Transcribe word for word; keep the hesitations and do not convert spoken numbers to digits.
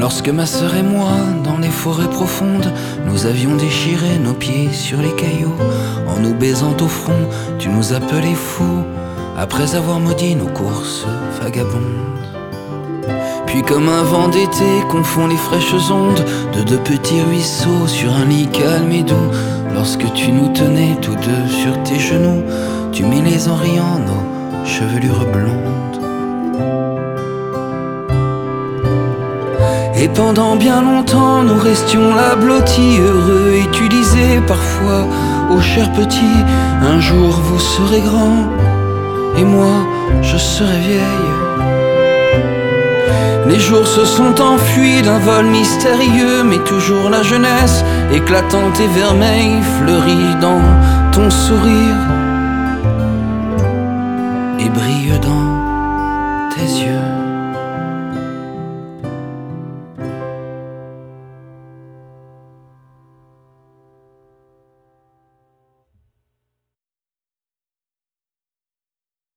Lorsque ma sœur et moi, dans les forêts profondes, nous avions déchiré nos pieds sur les cailloux, en nous baisant au front, tu nous appelais fous, après avoir maudit nos courses vagabondes. Puis comme un vent d'été confond les fraîches ondes de deux petits ruisseaux sur un lit calme et doux, lorsque tu nous tenais tous deux sur tes genoux, tu mêlais en riant nos chevelures blondes. Et pendant bien longtemps nous restions là blottis, heureux, et tu disais parfois ô cher petit, un jour vous serez grand et moi je serai vieille. Les jours se sont enfuis d'un vol mystérieux, mais toujours la jeunesse éclatante et vermeille fleurit dans ton sourire et brille dans tes yeux.